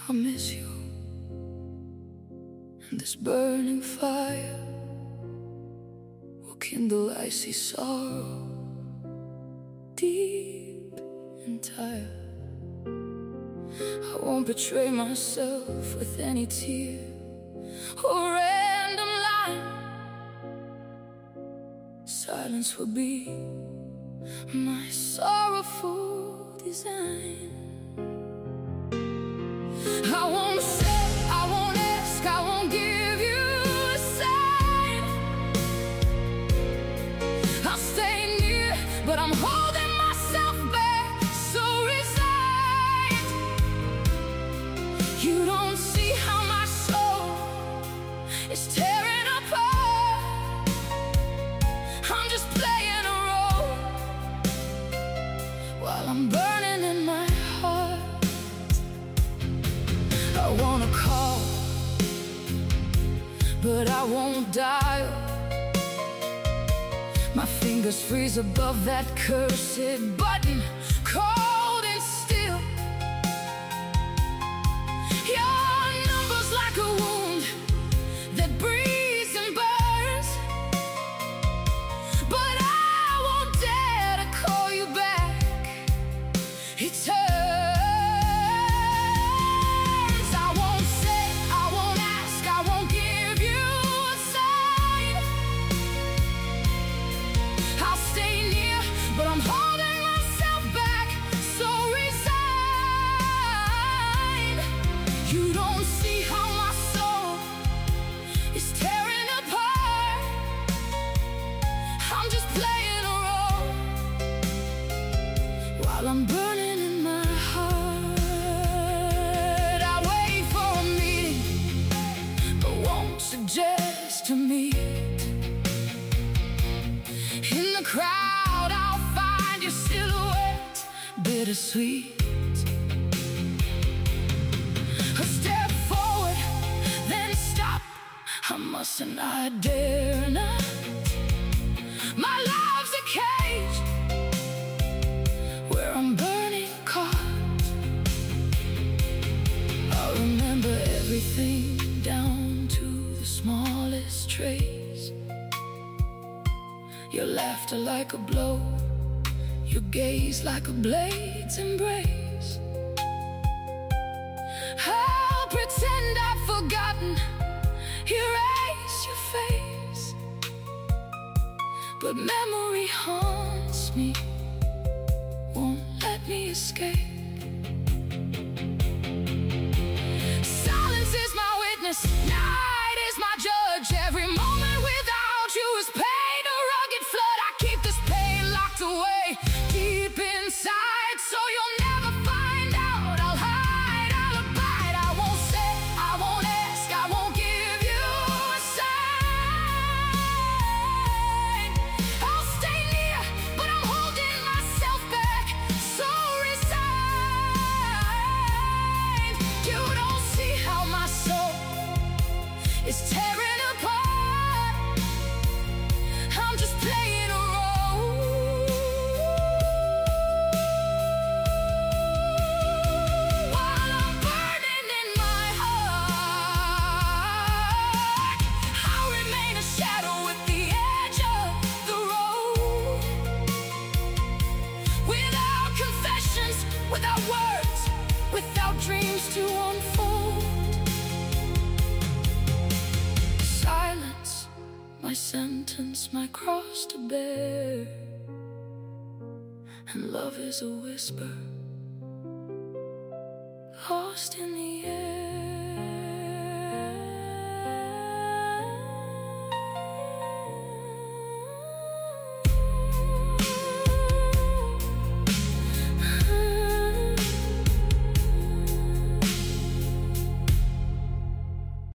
I'll miss you, and this burning fire will kindle icy sorrow deep and tired. I won't betray myself with any tear or random line. Silence will be my sorrowful design. I won't say, I won't ask, I won't give you a sign. I'll stay near, but I'm holding myself back, so resigned. You don't see how my soul is tearing apart. I'm just playing a role while I'm burning in my heart. I wanna call, but I won't dial. My fingers freeze above that cursed button, cold and still. Your number's like a wound that breathes and burns, but I won't dare to call you back. It hurts. But I'm holding myself back, so resigned. You don't see how my soul is tearing apart. I'm just playing a role while I'm burning in my heart. I wait for a meeting, but won't suggest to meet. In the crowd I'll find your silhouette, bittersweet. A step forward, then stop. I mustn't, I dare not. My love's a cage where I'm burning caught. I'll remember everything down to the smallest trace. Your laughter like a blow, your gaze like a blade's embrace. I'll pretend I've forgotten, erase your face, but memory haunts me, won't let me escape. Silence is my witness, night is my judge. Every moment without you is pain, a rugged flood. I keep this pain locked away deep inside, so you'll never find out. I'll hide, I'll abide. I won't say, I won't ask, I won't give you a sign. I'll stay near, but I'm holding myself back, so resigned. You don't see how my soul is tearing apart. I'm just playing a role while I'm burning in my heart. I'll remain a shadow at the edge of the road, without confessions, without words, without dreams to unfold. Silence, my sentence, my cross to bear, and love is a whisper lost in the air.